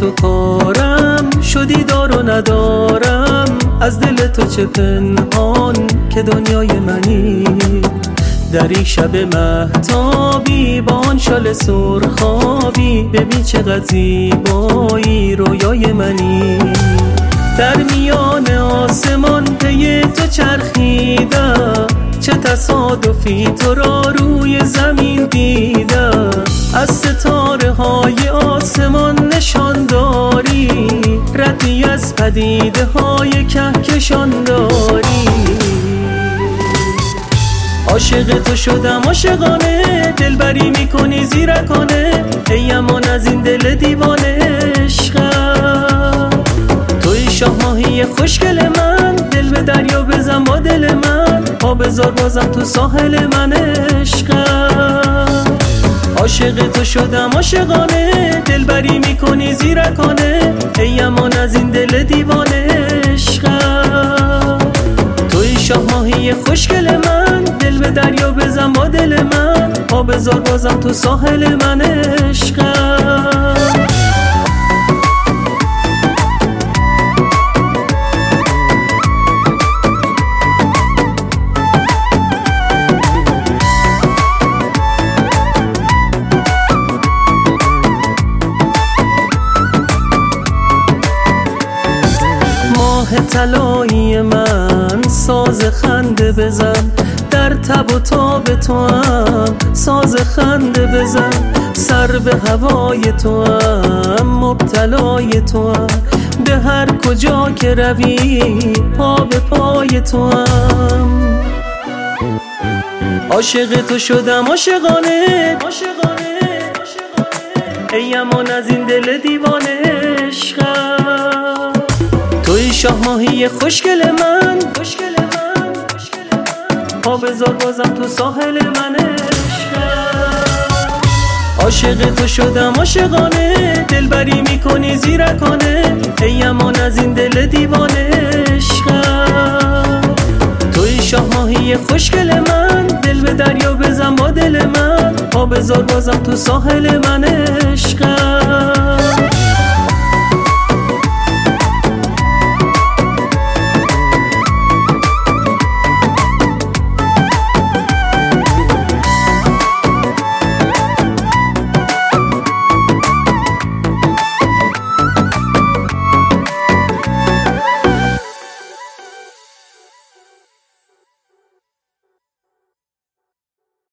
تو کارم شدی دار و ندارم، از دل تو چه پنهان که دنیای منی. در این شب مهتابی با آن شال سرخابی، ببین چقدر زیبایی رویای منی. در میان آسمان پی تو چرخیدم، چه تصادفی تو را روی زمین دیدم. از ستاره های آسمان نشان داری، ردی از پدیده های کهکشان داری. عاشق تو شدم عاشقانه، دلبری میکنی زیرکانه، ای امان از این دل دیوانه عشقم. توی شاه ماهی خوشگل من، دل به دریا بزن با دل من، پا بذار بازم تو ساحل من عشقم. عاشق تو شدم عاشقانه، دلبری میکنی زیرکانه، ای امان از این دل دیوانه عشقم. توی شاه ماهی خوشگل من، دل به دریا بزن با دل من، پا بذار بازم تو ساحل من عشقم. طلایی من ساز خنده بزن، در تب و تاب تو هم ساز خنده بزن. سر به هوای تو هم مبتلای تو هم، به هر کجا که روی پا به پای تو هم. عاشق تو شدم عاشقانه، ای امان از این دل دیوانه عشقم. توی شاه ماهی خوشگل من، پا بذار بازم تو ساحل من عشقم. عاشق تو شدم عاشقانه، دلبری میکنی زیرکانه، ای امان از این دل دیوانه عشقم. توی شاه ماهی خوشگل من، دل به دریا بزن با دل من، پا بذار بازم تو ساحل من عشقم.